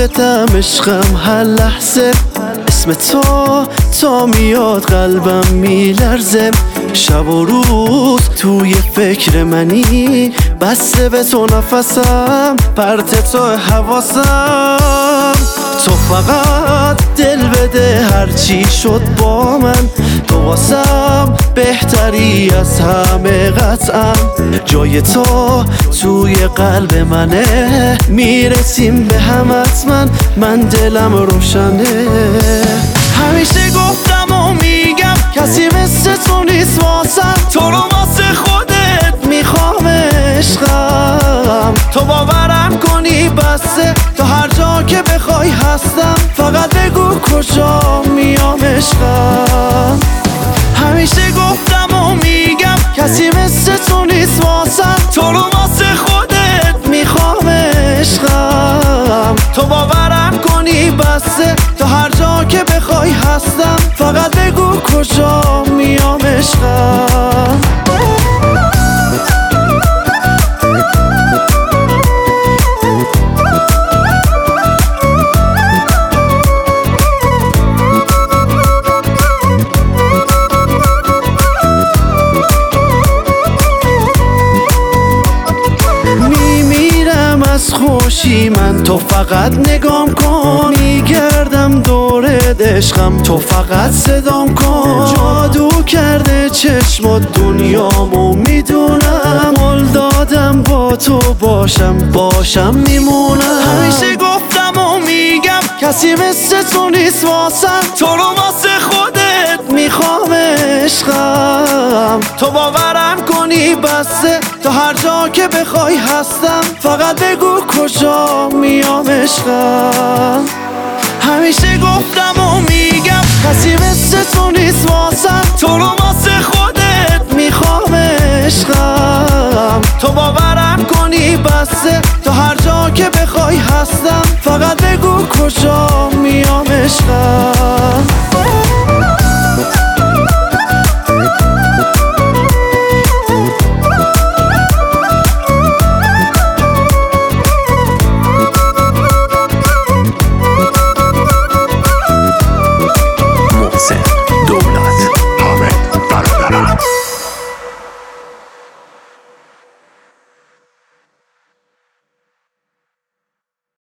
عاشقتم عشقم هر لحظه، اسم تا میاد قلبم میلرزه. شب و روز توی فکر منی، بسته به تو نفسم، پرت تو حواسم. تو فقط دل بده هرچی شد با من، تو واسم بهتری از همه قطعا. جای تو توی قلب منه، میرسیم به هم حتما، من دلم روشنه. همیشه گفتم و میگم کسی مثل تو نیست واسم، تو رو واسه خودت میخوام عشقم. تو باورم کنی بسه، تا هر جا که بخوای هستم، فقط بگو کجا میام عشقم. همیشه گفتم و میگم کسی مثل تو نیست واسم، تو رو واسه خودت میخوام عشقم. تو باورم کنی بسه، تا هر جا که بخوای هستم، فقط بگو کجا میام عشقم. از خوشی من، تو فقط نگام کن، میگردم دور عشقم، تو فقط صدام کن. جادو کرده چشمات دنیامو میدونم، قول دادم با تو باشم میمونم. همیشه گفتم و میگم کسی مثل تو نیست واسم، تو رو واسه خودت میخوام عشقم. تو باورم کنی بسه، تا هر جا که بخوای هستم، فقط بگو کجا میام عشقم. همیشه گفتم و میگم کسی مثل تو نیست واسم، تو رو واسه خودت میخوام عشقم. تو باورم کنی بسه، تا هر جا که بخوای هستم، فقط بگو کجا